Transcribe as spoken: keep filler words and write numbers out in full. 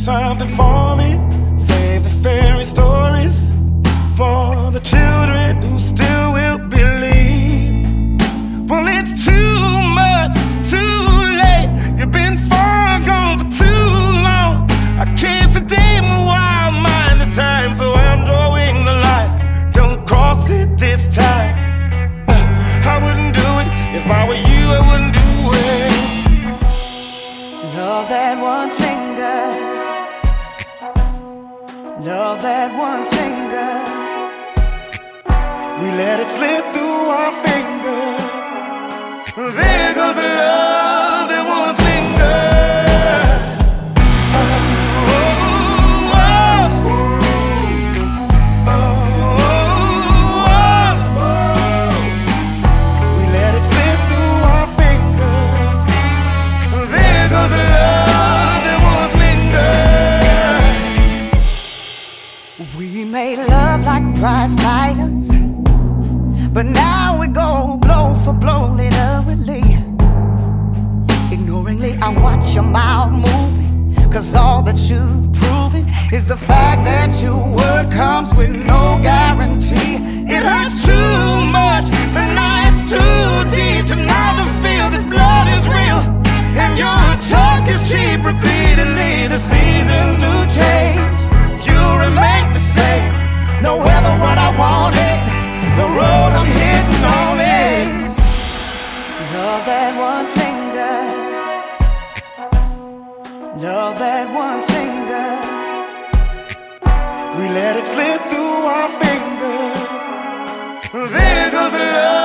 something for me. Save the fairy stories for the children who still will believe. Well, it's too much, too late. You've been far gone for too long. I can't sedate my wild mind this time, so I'm drawing the line. Don't cross it this time. uh, I wouldn't do it. If I were you, I wouldn't do it. Love that one's finger. Love that one's finger. We let it slip through our fingers. There goes the love that one's finger. We made love like prize fighters, but now we go blow for blow, literally. Ignoringly, I watch your mouth moving, cause all that you've proven is the fact that your word comes with no guarantee. It hurts too much, the knife's too deep to not to feel this blood is real, and your talk is cheap. Repeatedly, the seasons do change, you remain the same. No weather what I wanted, the road I'm hitting on it. Love that one's finger. Love that one's finger. We let it slip through our fingers. There goes the love.